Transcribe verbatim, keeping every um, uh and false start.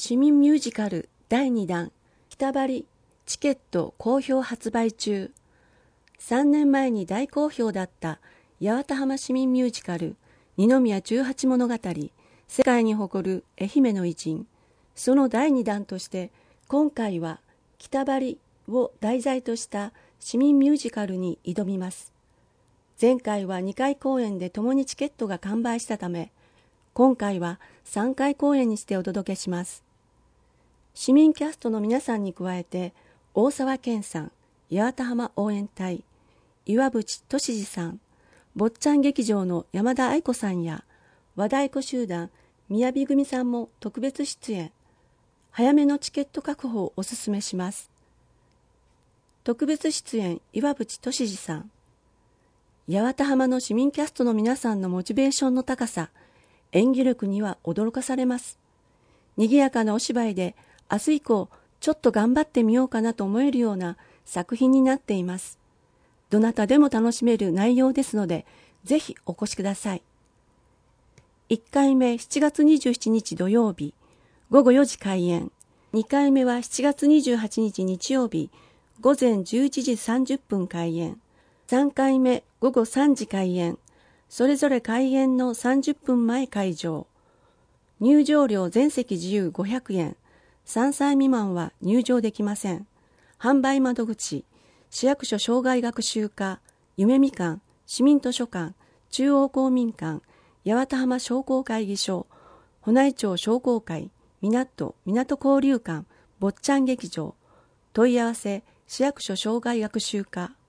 市民ミュージカルだいにだん北張チケット好評発売中。さんねんまえに大好評だった八幡浜市民ミュージカル二宮十八物語、世界に誇る愛媛の偉人、そのだいにだんとして今回は北張を題材とした市民ミュージカルに挑みます。前回はにかい公演でともにチケットが完売したため、今回はさんかい公演にしてお届けします。市民キャストの皆さんに加えて、大沢健さん、八幡浜応援隊、岩渕俊二さん、坊ちゃん劇場の山田愛子さんや和太鼓集団宮城組さんも特別出演。早めのチケット確保をお勧めします。特別出演岩渕俊二さん。八幡浜の市民キャストの皆さんのモチベーションの高さ、演技力には驚かされます。賑やかなお芝居で明日以降ちょっと頑張ってみようかなと思えるような作品になっています。どなたでも楽しめる内容ですので、ぜひお越しください。いっかいめしちがつにじゅうしちにち土曜日、ごごよじ開演。にかいめはしちがつにじゅうはちにち日曜日、ごぜんじゅういちじさんじゅっぷん開演。さんかいめごごさんじ開演。それぞれ開演のさんじゅっぷんまえ会場。入場料全席自由ごひゃくえん。さんさい未満は入場できません。販売窓口、市役所障害学習課、夢みかん、市民図書館、中央公民館、八幡浜商工会議所、保内町商工会、港、港交流館、坊ちゃん劇場。問い合わせ、市役所障害学習課。